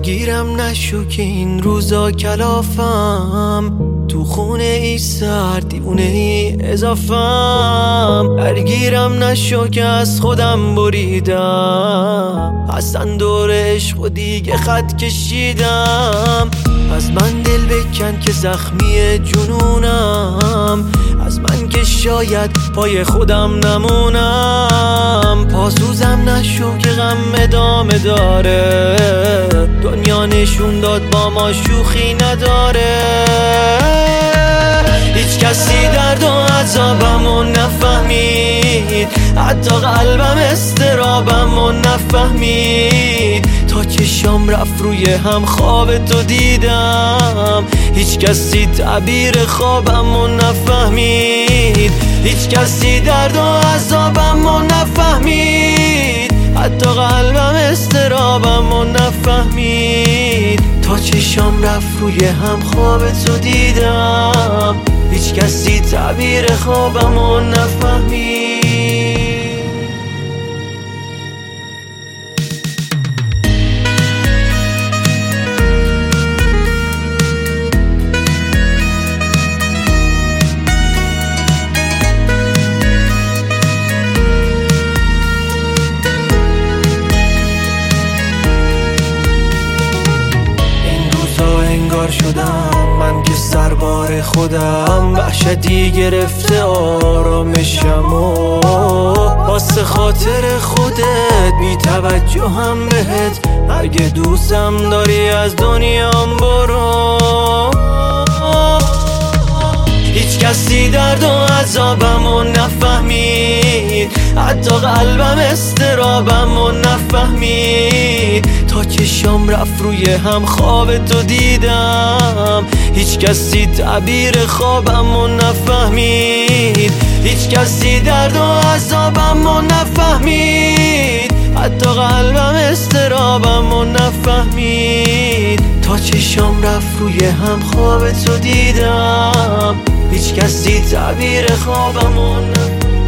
درگیرم نشو که این روزا کلافم، تو خونه ای سر دیوونه ای اضافم. درگیرم نشو که از خودم بریدم، اصلا دور عشق و دیگه خط کشیدم. از من دل بکن که زخمی جنونم، از من که شاید پای خودم نمونم. پاسوزم نشو که غم ادامه داره، دنیا نشون داد با ما شوخی نداره. هیچ کسی درد و عذابمو نفهمید، حتی قلبم استرابمو نفهمید. تا چشام رفت روی هم خواب تو دیدم، هیچ کسی تعبیر خوابمو نفهمید. هیچ کسی درد و عذابمو نفهمید، حتی قلبم استرابمو نفهمید. تا چشام رفت روی هم خواب تو دیدم، هیچ کسی تعبیر خوابمو نفهمید. شدم من که سربار خودم، وحشتی گرفته آرامشم و واسه خاطر خودت بی توجه هم بهت. اگه دوستم داری از دنیام برو. هیچ کسی درد و عذابمو نفهمید، حتی قلبم استرابمو نفهمید. تا چشام رفت روی هم خواب تو دیدم، هیچ کسی تعبیر خوابمو نفهمید. هیچ کسی درد و عذابمو نفهمید، حتی قلبم استرابمو نفهمید. تا چشام رفت روی هم خواب تو دیدم، هیچ کسی تعبیر خوابمو نفهمید.